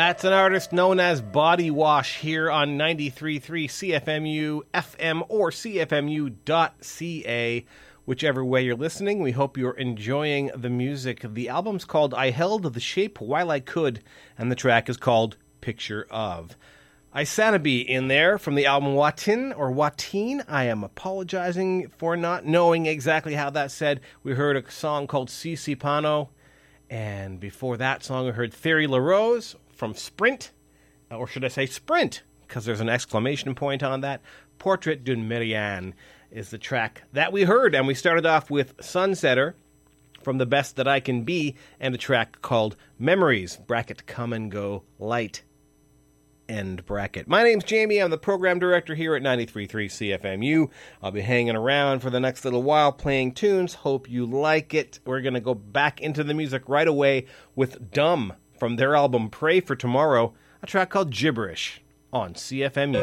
That's an artist known as Body Wash here on 93.3 CFMU FM or CFMU.ca. Whichever way you're listening, we hope you're enjoying the music. The album's called I Held the Shape While I Could, and the track is called Picture Of. Isanabe in there from the album Watin or Watine. I am apologizing for not knowing exactly how that's said. We heard a song called Sisi Pano, and before that song we heard Thierry LaRose from Sprint, or should I say Sprint, because there's an exclamation point on that. Portrait d'une Marianne is the track that we heard, and we started off with Sunsetter from The Best That I Can Be, and a track called Memories, bracket Come and Go Light, end bracket. My name's Jamie, I'm the program director here at 93.3 CFMU. I'll be hanging around for the next little while playing tunes, hope you like it. We're going to go back into the music right away with Dumb from their album Pray for Tomorrow, a track called Gibberish on CFMU.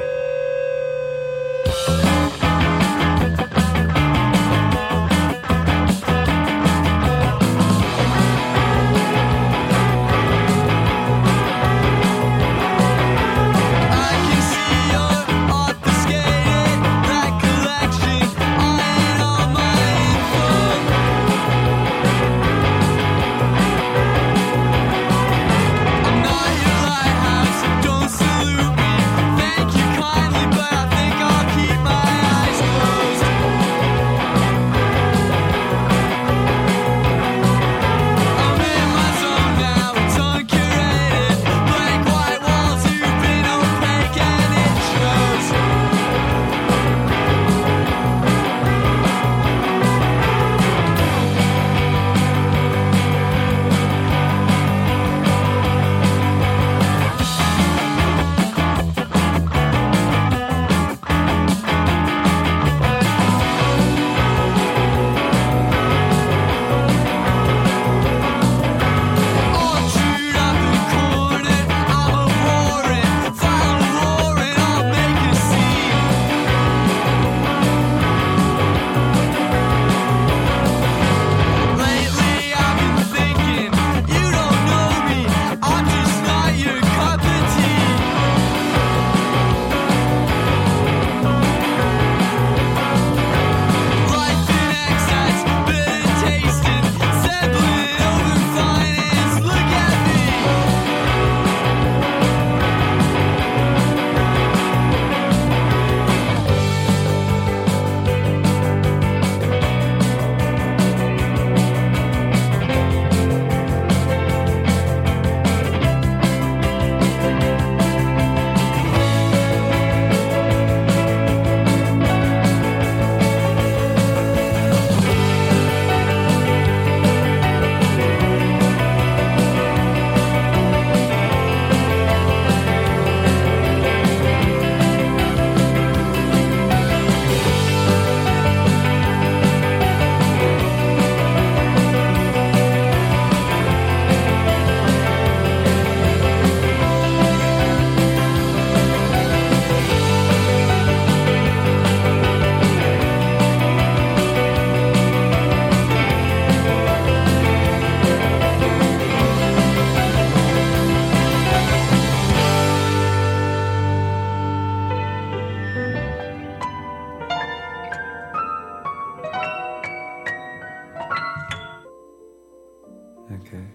Okay.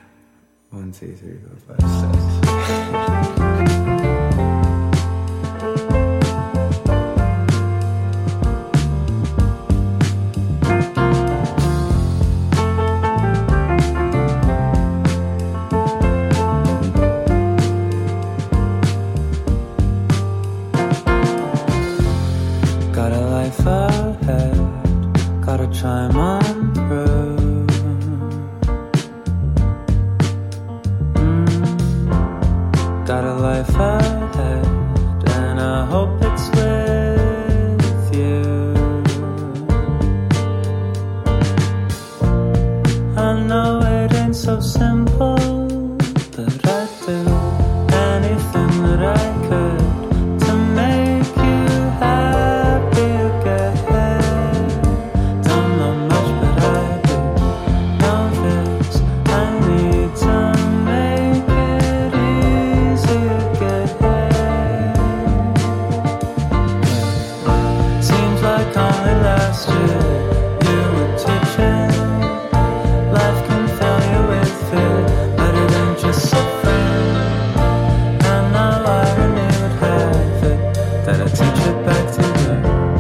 1, 2, 3, 4, 5, 6. Got a life ahead, gotta chime on through. Got a life ahead, and I hope it's with you. I know it ain't so simple, but I'd do anything that I could to make you happy again. Don't know much, but I last year you were teaching. Life can fill you with fear, but it ain't just suffering. And now irony would have it that I teach it back to you.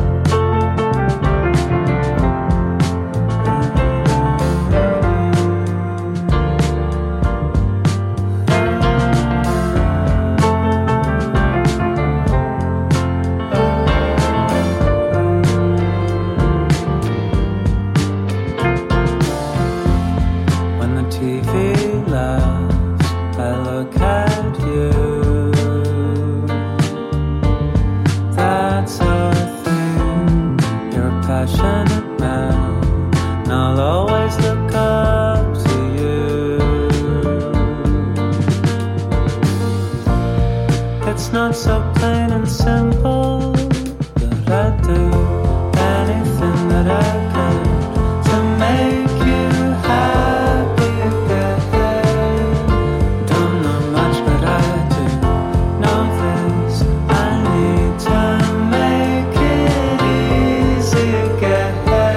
Not so plain and simple, but I'd do anything that I could to make you happy again. Don't know much, but I do know this. I need to make it easy again.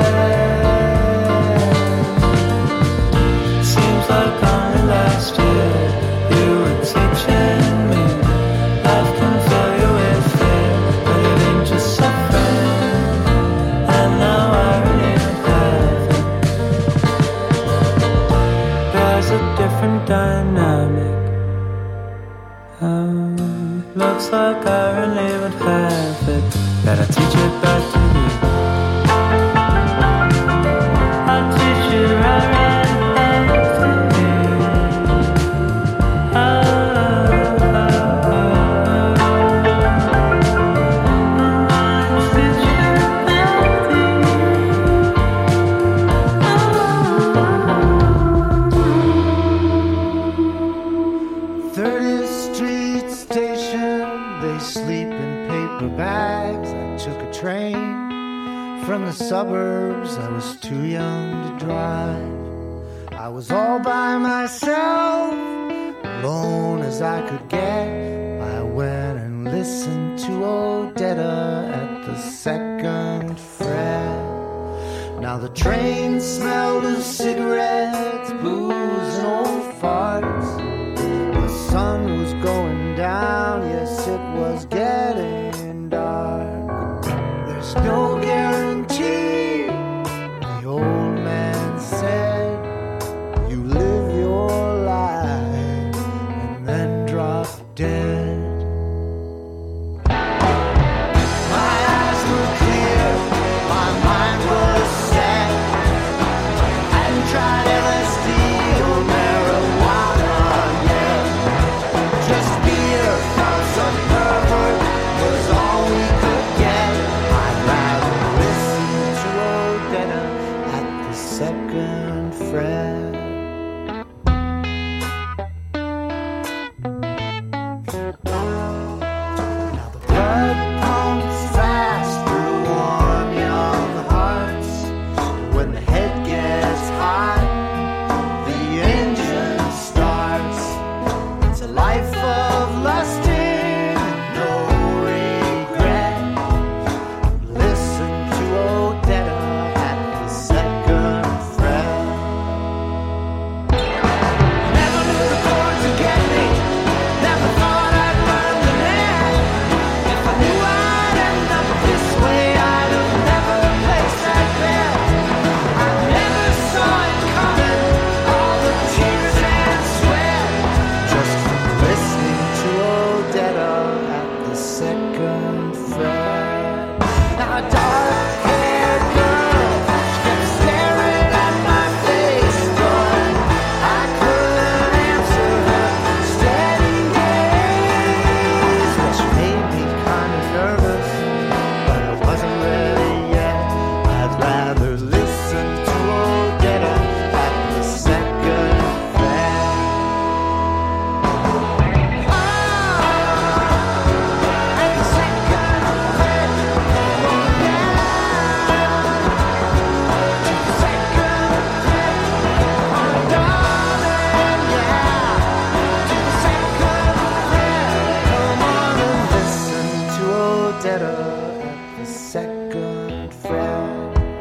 Seems like only last year you were teaching me. Life can fill you with fear, but it ain't just suffering. And now I really have it. There's a different dynamic. Looks like I really would have it. Better teach it back to you. I'll teach it right back to you. From the suburbs, I was too young to drive. I was all by myself, alone as I could get. I went and listened to Odetta at the second fret. Now the train smelled of cigarettes, booze and old farts. The sun was going down, yes it was getting dark. There's no guarantee, the old man said. You live your life and then drop dead. My eyes were clear, my mind was set. I hadn't tried LSD or marijuana yet. Just beer from some pervert was all we could get. I'd rather listen to Odetta at the second fret. Now the blood pumps fast through warm young hearts. When the head gets hot, the engine starts. It's a life of lusting and no regret. Listen to Odetta at the second fret. Never knew the chords would get me. Never thought I'd learn the net. If I knew I'd end up this way, I'd have never placed that bet. I never saw it coming, all the tears and sweat. Just from listening to Odetta at the second fret. Now a dark-haired girl, she kept staring at my face, but I couldn't answer her steady gaze. But she made me kind of nervous, but I wasn't ready yet. I'd rather listen to Odetta at the second fret. At the second fret. Listen to Odetta at the second fret.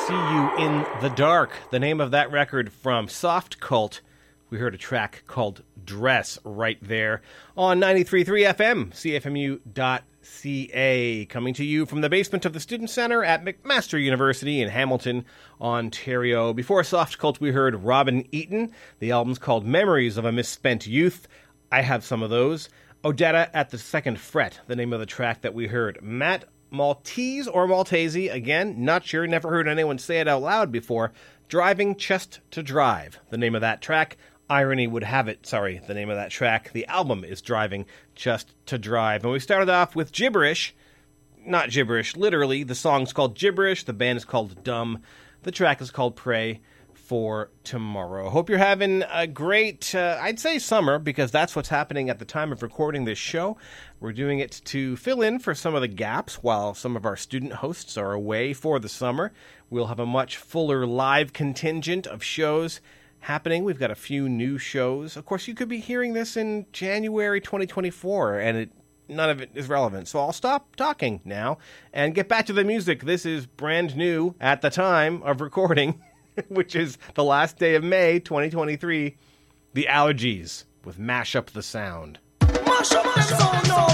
See You in the Dark, the name of that record from Soft Cult. We heard a track called Dress right there on 93.3 FM, CFMU.ca, coming to you from the basement of the Student Center at McMaster University in Hamilton, Ontario. Before Soft Cult, we heard Robin Eaton. The album's called Memories of a Misspent Youth. I have some of those. Odetta at the Second Fret, the name of the track that we heard. Matt Maltese or Maltese, again, not sure, never heard anyone say it out loud before. Driving Chest to Drive, the name of that track. Irony would have it, the name of that track. The album is Driving Chest to Drive. And we started off with Gibberish. Not gibberish, literally. The song's called Gibberish. The band is called Dumb. The track is called Pray for Tomorrow. Hope you're having a great, I'd say summer, because that's what's happening at the time of recording this show. We're doing it to fill in for some of the gaps while some of our student hosts are away for the summer. We'll have a much fuller live contingent of shows happening. We've got a few new shows. Of course, you could be hearing this in January 2024, and none of it is relevant. So I'll stop talking now and get back to the music. This is brand new at the time of recording, which is the last day of May 2023. The Allergies with Mash Up the Sound. Mash up the sound, no.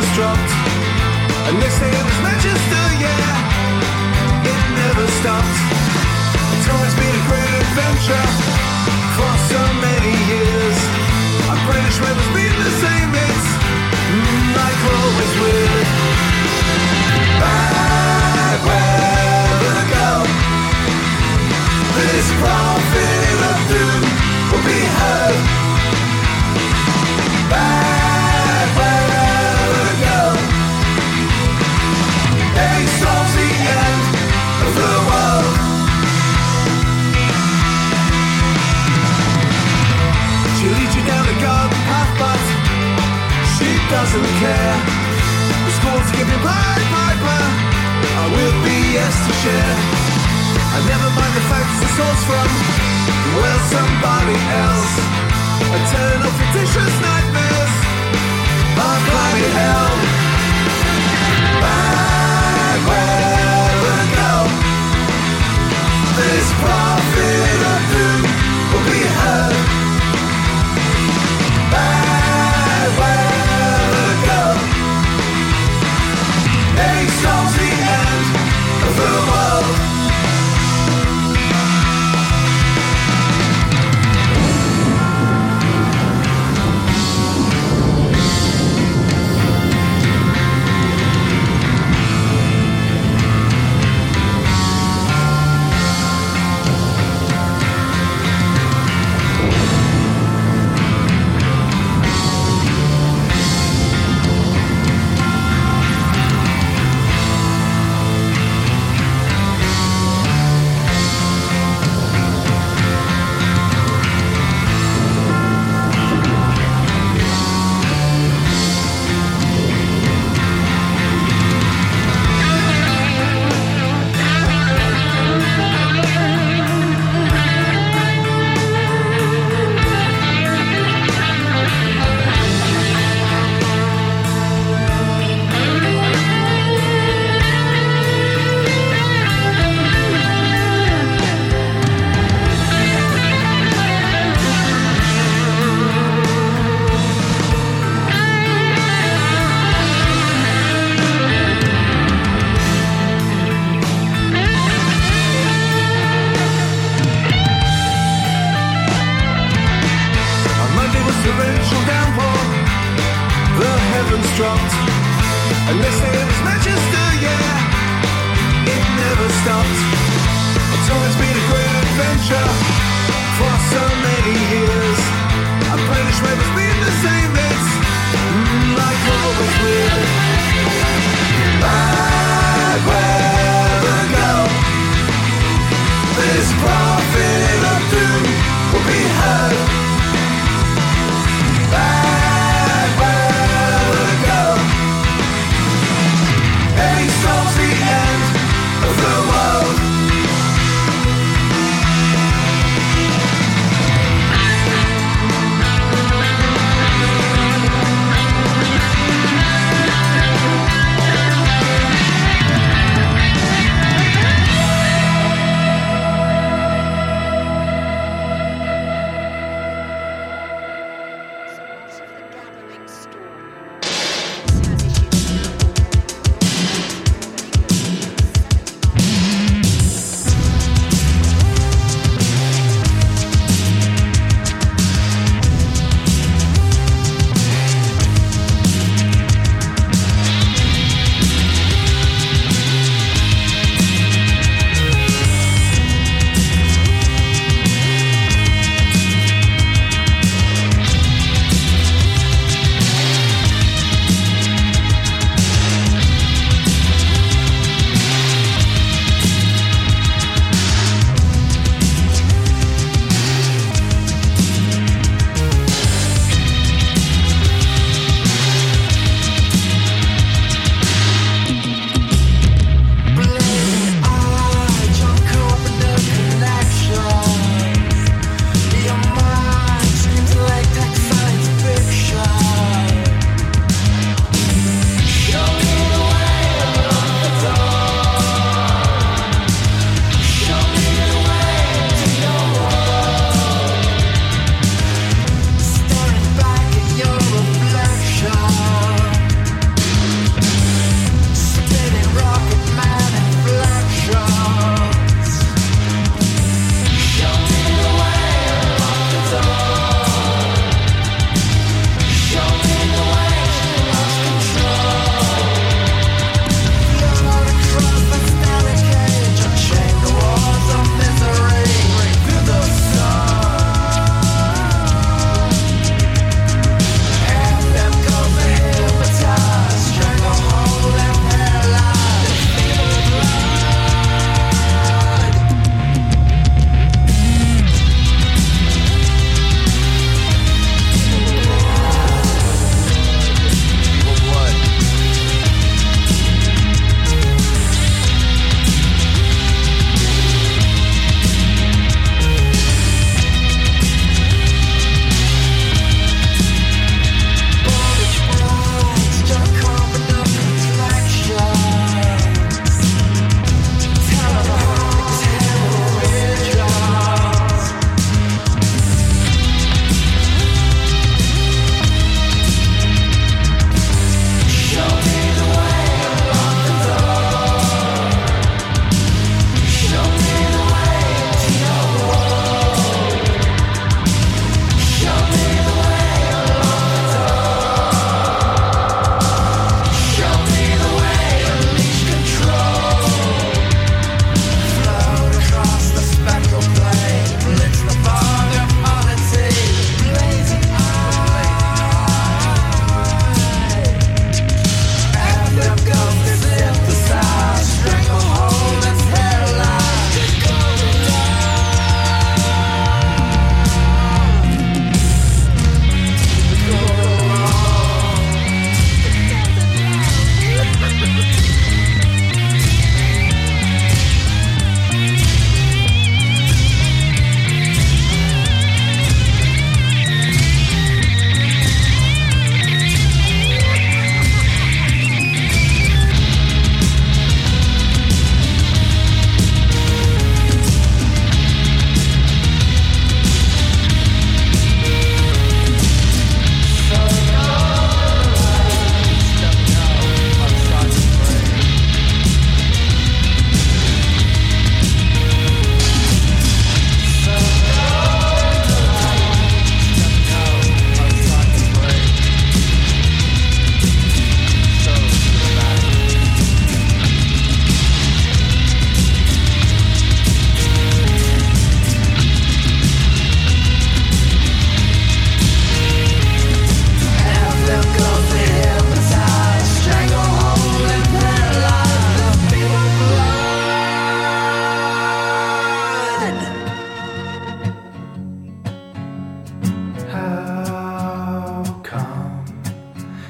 heavens dropped, and they say it was Manchester, yeah. It never stopped. It's always been a great adventure for so many years. I'm British weather's been the same, it's like always weird. Bad weather go. This prophet of doom will be heard. Bad weather go. He solves the end of the world. She leads you down the garden path, but she doesn't care. The schools give you Piper, I will be yes to share. And never mind the fact it's the source from, well, somebody else. Eternal fictitious nightmares of climbing hell. Bad weather go. This prophet of doom will be heard. Bad weather go. He solves the end of the world. Torrential downpour, the heavens dropped, and they say it was Manchester, yeah. It never stopped. It's always been a great adventure for so many years. I'm British weather's been the same, it's like always weird. Bad weather go. This prophet of doom will be heard. Bad weather go. He solves the end of the world.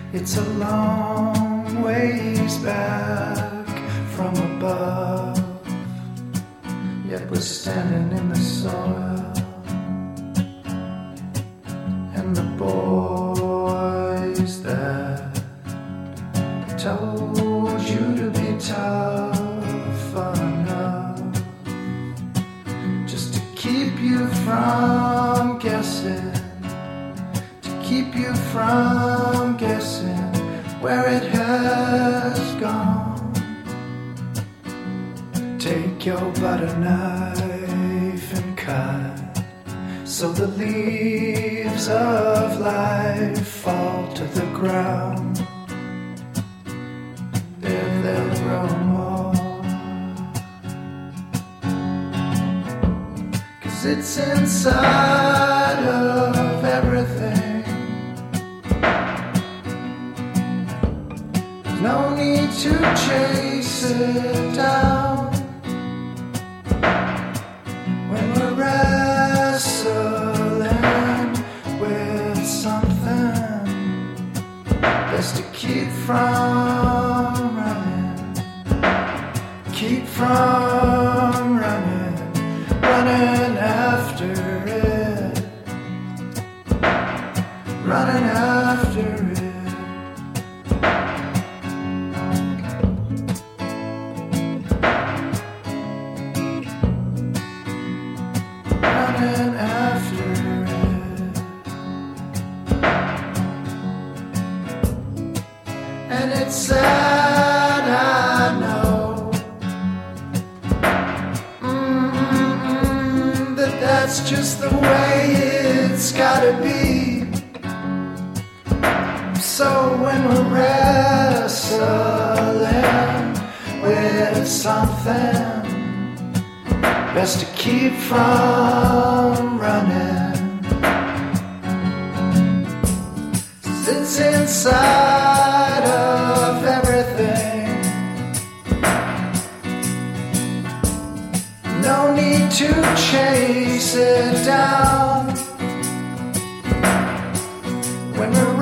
It's a long ways back from above, yet we're standing in the soil. And the boys that told you to be tough enough just to keep you from guessing, to keep you from guessing where it has gone. Take your butter knife and cut so the leaves of life fall to the ground. There they'll grow more, 'cause it's inside of everything. There's no need to chase it down when we're wrestling with something. Best to keep from running, keep from running, running after it, running after it. Running after it. And it's sad, I know, that that's just the way it's gotta be. So when we're wrestling with something, best to keep from running, 'cause it's inside of everything. No need to chase it down when we're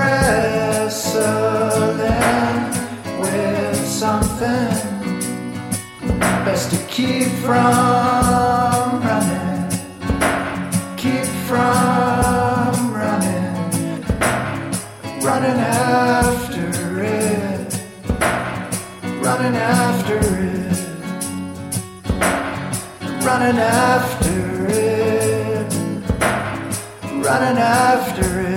wrestling with something. Best to keep from running, keep from running, running after it, running after it, running after it, running after it.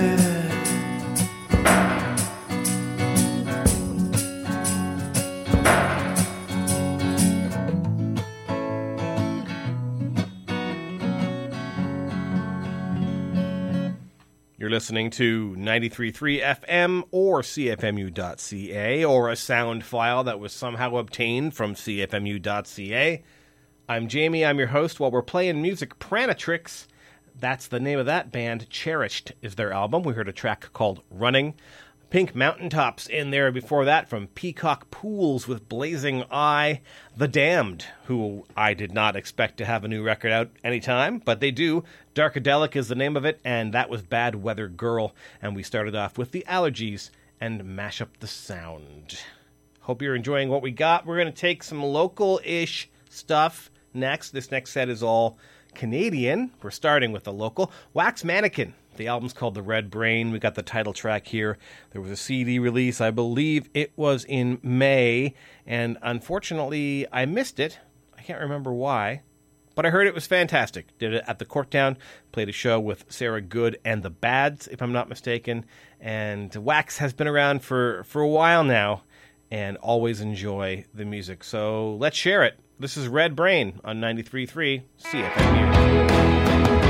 You're listening to 93.3 FM or CFMU.ca, or a sound file that was somehow obtained from CFMU.ca. I'm Jamie, I'm your host. While we're playing music, Pranatrix, that's the name of that band. Cherished is their album. We heard a track called Running. Pink Mountaintops in there before that from Peacock Pools with Blazing Eye. The Damned, who I did not expect to have a new record out anytime, but they do. Darkadelic is the name of it, and that was Bad Weather Girl. And we started off with the Allergies and Mash Up the Sound. Hope you're enjoying what we got. We're going to take some local-ish stuff next. This next set is all Canadian. We're starting with the local. Wax Mannequin. The album's called The Red Brain. We got the title track here. There was a CD release. I believe it was in May, and unfortunately, I missed it. I can't remember why, but I heard it was fantastic. Did it at the Corktown. Played a show with Sarah Good and the Bads, if I'm not mistaken. And Wax has been around for a while now, and always enjoy the music. So let's share it. This is Red Brain on 93.3 CFMU.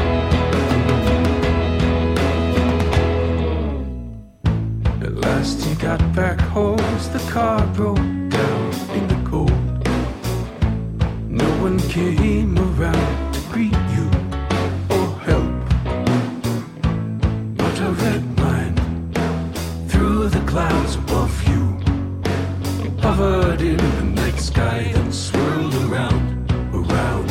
At last you got back home as the car broke down in the cold. No one came around to greet you or help. But a red line through the clouds above you hovered in the night sky and swirled around, around,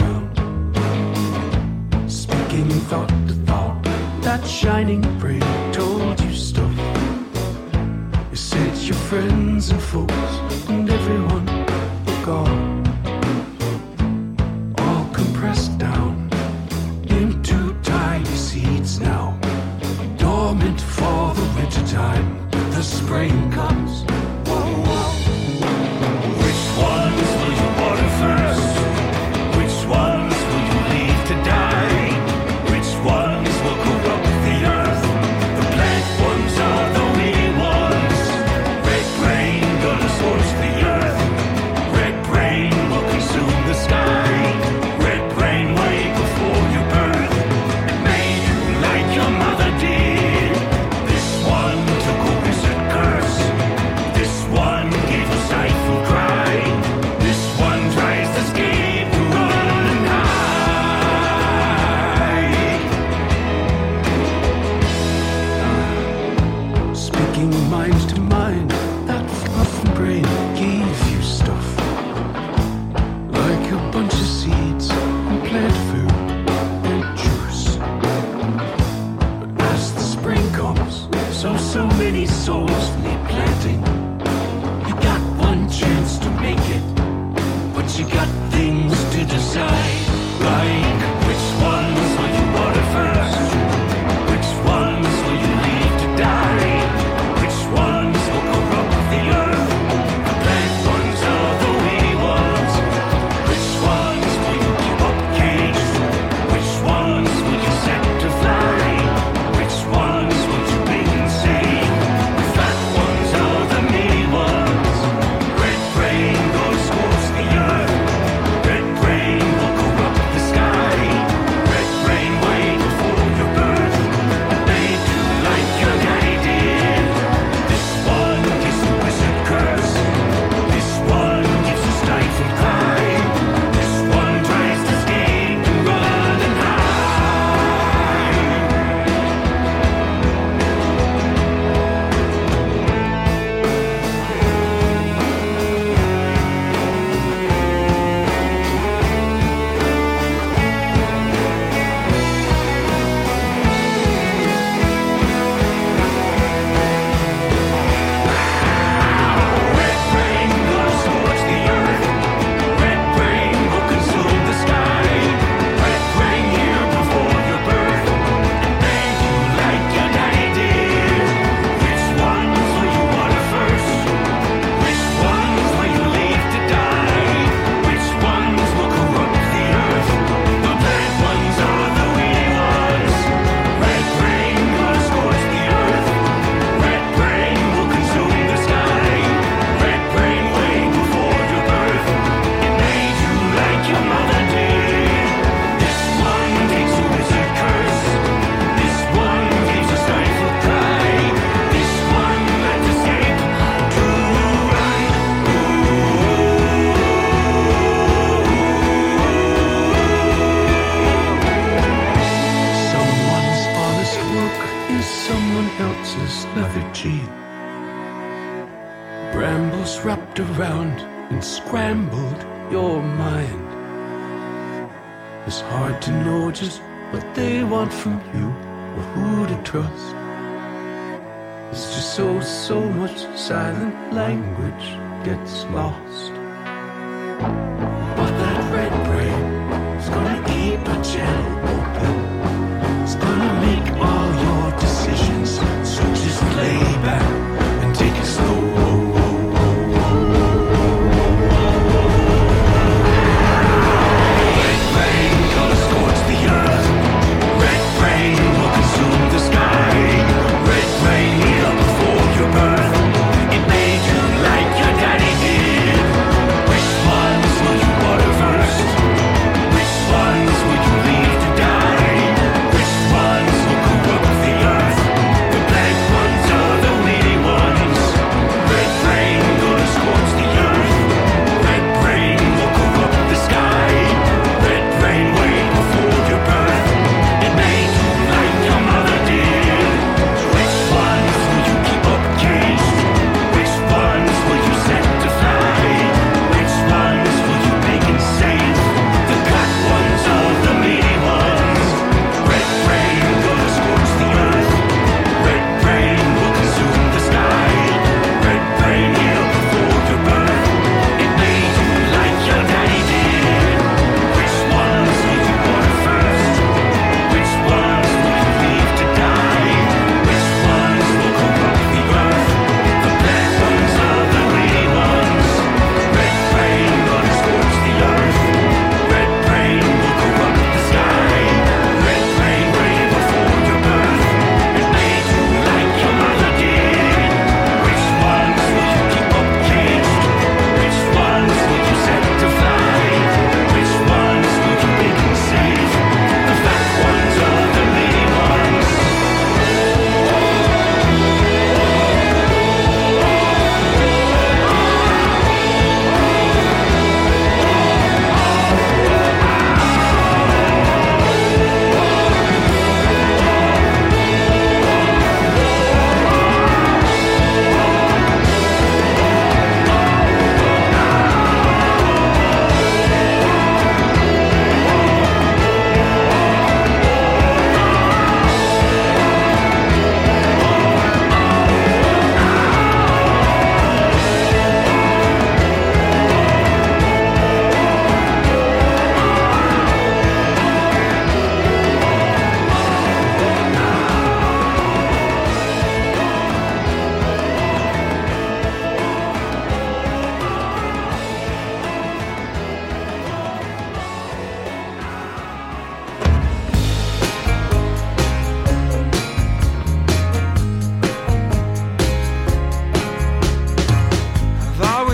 around. Speaking thought to thought, that shining brain told you stuff You said your friends and folks and everyone were gone, all compressed down into tiny seeds now, dormant for the winter time. The spring comes. Whoa, whoa. Which ones will you water first? Which ones will you leave to die? Which ones will corrupt the earth? The plant ones are the wee ones. Red brain gonna scorch the earth. Red brain will consume the sky. Red brain way before your birth. It made you like your mother did. This one took a wizard curse. This one gave a stifled cry. This one tries to escape to run and hide. Speaking mind to mind, that fluffy brain gave you stuff like a bunch of seeds and plant food and juice. But as the spring comes, so many souls need planting. You got one chance to make it, but you got things to decide. Like which ones will you water first? Which ones will you leave to die? Which ones will corrupt the earth? The plant ones are the wee ones. Which ones will you keep up caged? Which ones will you set to fly? Which ones will you bring and save? The fat ones are the meaty ones. Red brain goes scorch the earth. Red brain will corrupt the sky. Red brain way before your birth. It made you like your daddy did. This one gives a wizard curse. This one gives a stifled cry. This one tries to escape and run and hide. Red brain will scorch the earth. Red brain will consume the sky. Red brain here before your birth. It made you like your daddy did. Which ones will you water first? Which ones will you leave to die? Which ones will corrupt the earth? The bad ones are the wee ones. Red brain will scorch the earth. Red brain will consume the sky. Red brain way before your birth. It made you like your mother did. This one takes a wizard curse. This one gives a stifled cry. This one lets escape to run. Someone's honest work is someone else's lethargy. Brambles wrapped around and scrambled your mind. It's hard to know just what they want from you or who to trust. It's just so much silent language gets lost. But that red brain is gonna keep a channel open. It's gonna make all your decisions. So just lay back and take it slow. Red brain gonna scorch the earth. Red brain will consume the sky. Red brain here before your birth. It made you like your daddy did. Which ones will you water first? Which ones will you leave to die? Which ones will corrupt the earth? The black ones are the witty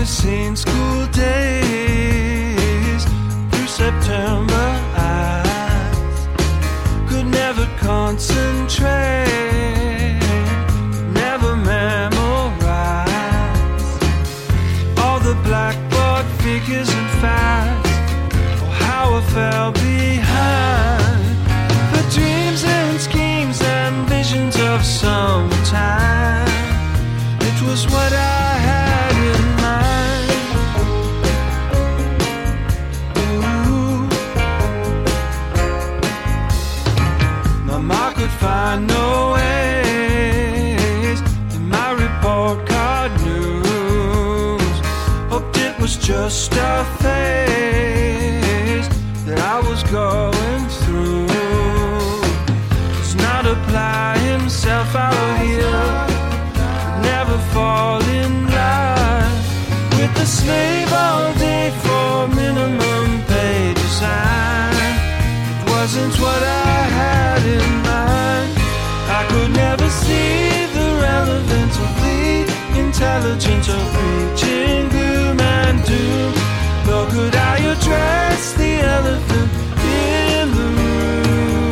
always seen school days through September eyes. Could never concentrate, never memorize all the blackboard figures and facts, or how I fell behind the dreams and schemes and visions of summertime. It was what I had in mind. Ooh. My mom could find no ways in my report card news. Hoped it was just a phase that I was going through. Does not apply himself out here. Never fall in line with the slave all day for minimum pay design. It wasn't what I had in mind. I could never see the relevance of the intelligence of preaching gloom and doom. Nor could I address the elephant in the room.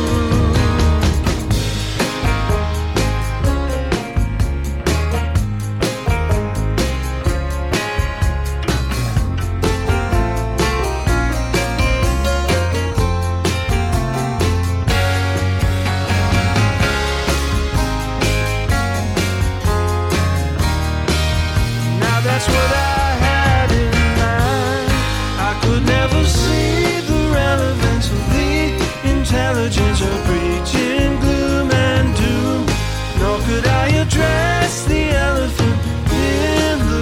That's what I had in mind. I could never see the relevance of the intelligence of preaching gloom and doom. Nor could I address the elephant in the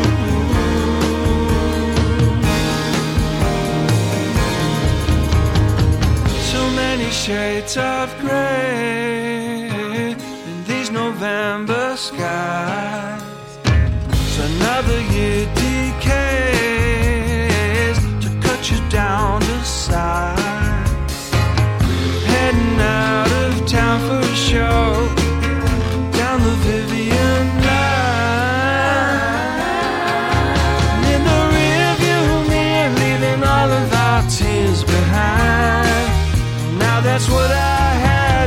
room. So many shades of gray in these November skies. Another year decays to cut you down to size. Heading out of town for a show down the Vivian line. And in the rearview mirror, leaving all of our tears behind. Now that's what I had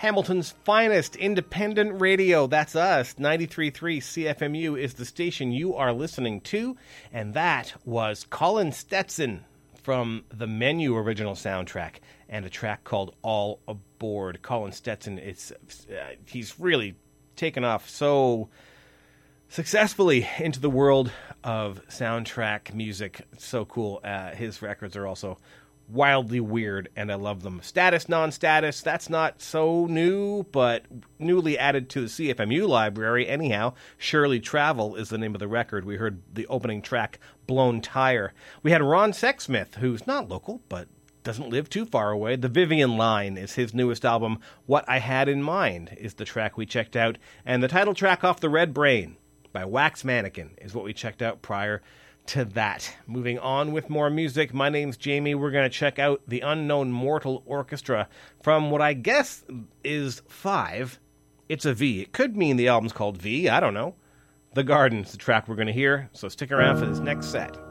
Hamilton's finest independent radio. That's us. 93.3 CFMU is the station you are listening to. And that was Colin Stetson from the Menu original soundtrack and a track called All Aboard. Colin Stetson, he's really taken off so successfully into the world of soundtrack music. It's so cool. His records are also wildly weird, and I love them. Status, Non-Status, that's not so new, but newly added to the CFMU library. Anyhow, Shirley Travel is the name of the record. We heard the opening track, Blown Tire. We had Ron Sexsmith, who's not local, but doesn't live too far away. The Vivian Line is his newest album. What I Had in Mind is the track we checked out, and the title track off the Red Brain by Wax Mannequin is what we checked out prior to that. Moving on with more music, my name's Jamie. We're going to check out the Unknown Mortal Orchestra from what I guess is 5. It's a V. It could mean the album's called V. I don't know. The Garden's the track we're going to hear, so stick around for this next set.